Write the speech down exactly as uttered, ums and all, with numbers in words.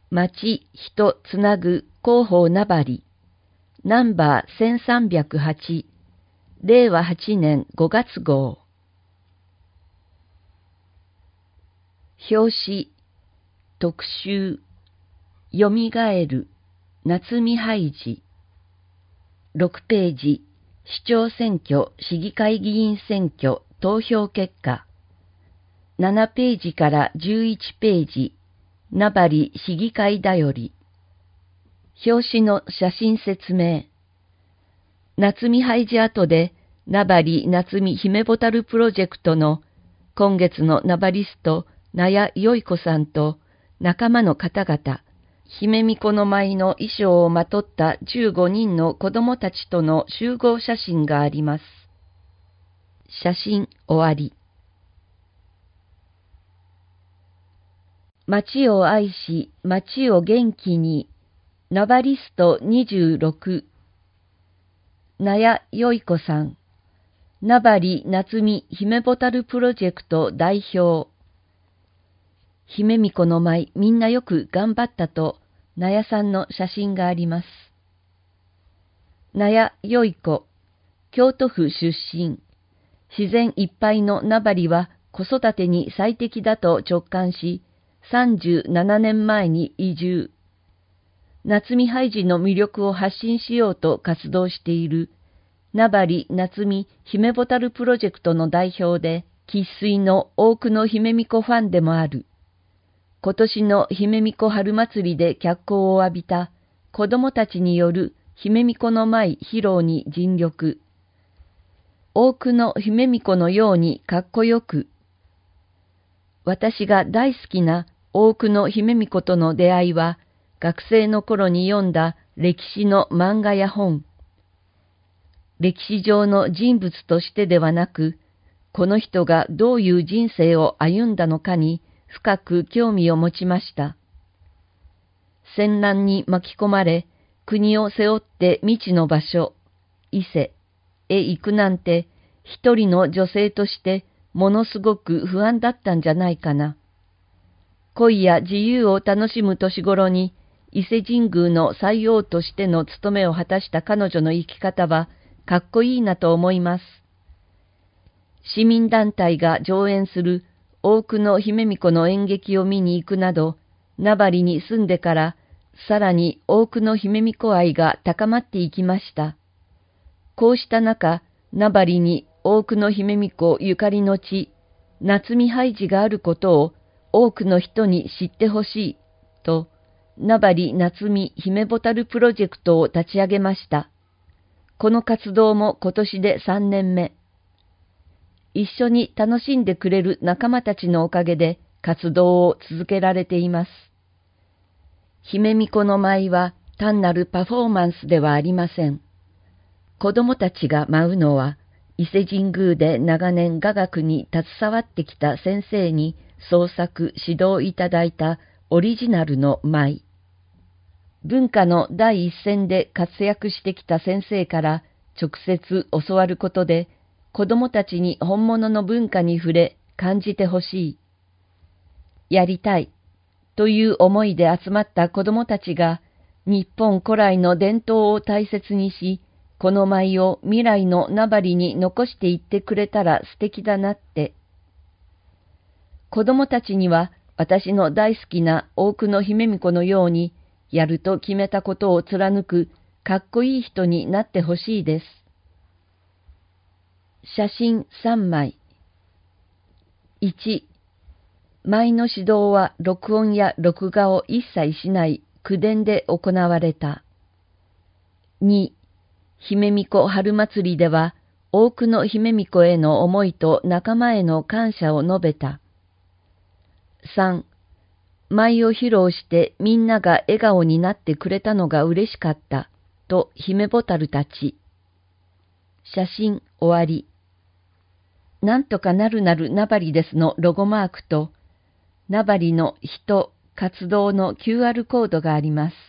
町人つなぐ広報名張ナンバーせんさんびゃくはちれいわはちねんごがつ号表紙特集よみがえる夏見ハイジろくページ市長選挙市議会議員選挙投票結果ななページからじゅういちページ名張市議会だより表紙の写真説明夏見ハイジ跡で名張夏見姫ボタルプロジェクトの今月のナバリスト納谷よい子さんと仲間の方々姫巫女の舞の衣装をまとったじゅうごにんの子供たちとの集合写真があります。写真終わり。町を愛し、町を元気に、ナバリストにじゅうろく、納谷よい子さん、名張夏見姫ボタルプロジェクト代表。姫巫女の舞みんなよく頑張ったと、納谷さんの写真があります。納谷よい子、京都府出身。自然いっぱいの名張は子育てに最適だと直感し、さんじゅうななねんまえに移住。夏見ハイジの魅力を発信しようと活動している、名張夏見姫ボタルプロジェクトの代表で、生粋の多くの姫巫女ファンでもある。今年の姫巫女春祭りで脚光を浴びた子供たちによる姫巫女の舞披露に尽力。多くの姫巫女のようにかっこよく。私が大好きな多くの姫巫女との出会いは、学生の頃に読んだ歴史の漫画や本。歴史上の人物としてではなく、この人がどういう人生を歩んだのかに深く興味を持ちました。戦乱に巻き込まれ、国を背負って未知の場所、伊勢へ行くなんて、一人の女性としてものすごく不安だったんじゃないかな。恋や自由を楽しむ年頃に、伊勢神宮の斎王としての務めを果たした彼女の生き方は、かっこいいなと思います。市民団体が上演する多くの姫巫女の演劇を見に行くなど、名張に住んでから、さらに多くの姫巫女愛が高まっていきました。こうした中、名張に多くの姫巫女ゆかりの地、夏見ハイジがあることを多くの人に知ってほしい、と、名張夏見姫ボタルプロジェクトを立ち上げました。この活動も今年でさんねんめ。一緒に楽しんでくれる仲間たちのおかげで活動を続けられています。姫巫女の舞は単なるパフォーマンスではありません。子供たちが舞うのは、伊勢神宮で長年雅楽に携わってきた先生に創作指導いただいたオリジナルの舞。文化の第一線で活躍してきた先生から直接教わることで、子供たちに本物の文化に触れ感じてほしい。やりたいという思いで集まった子供たちが日本古来の伝統を大切にし、この舞を未来の名張に残していってくれたら素敵だなって。子供たちには私の大好きな多くの姫巫女のようにやると決めたことを貫くかっこいい人になってほしいです。写真さんまい。いち、舞の指導は録音や録画を一切しない口伝で行われた。に、姫巫女春祭りでは多くの姫巫女への思いと仲間への感謝を述べた。さん、舞を披露してみんなが笑顔になってくれたのが嬉しかったと姫ボタルたち。写真終わり。なんとかなるなる名張ですのロゴマークと、名張の人、活動の キューアール コードがあります。